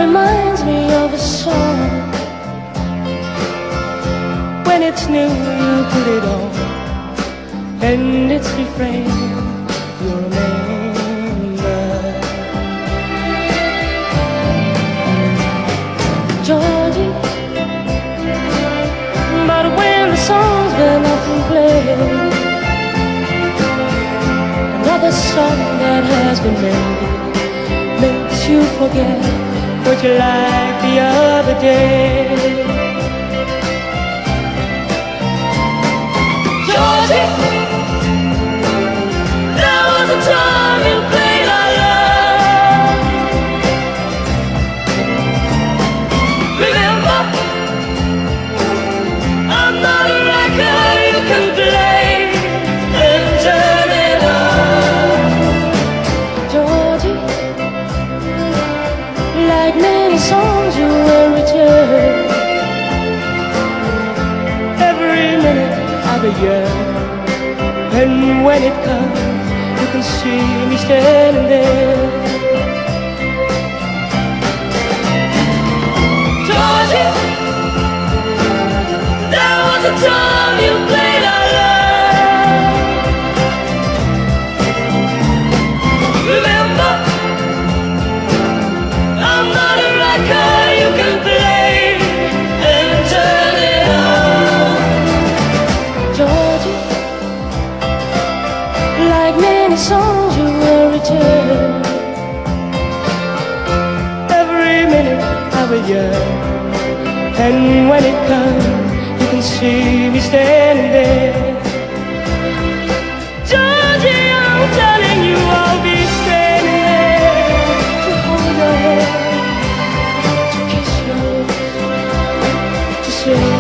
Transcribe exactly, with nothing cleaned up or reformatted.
reminds me of a song. When it's new, you put it on, and its refrain you'll remember. Georgie, but when the song's been often played, another song that has been made makes you forget what you liked the other day. Georgie, there was a time you played our love. Remember, I'm not a record you can play and turn it on. Georgie, like many songs you will return every minute of the year, and when it comes, you can see me standing there. Georgie, there was a time you played our love. Remember, I'm not a record you can play and turn it on. Georgie, like many songs you will return every minute of a year, and when it comes, you can see me standing there. Georgie, I'm telling you, I'll be standing there to hold your hand, to kiss your lips, to say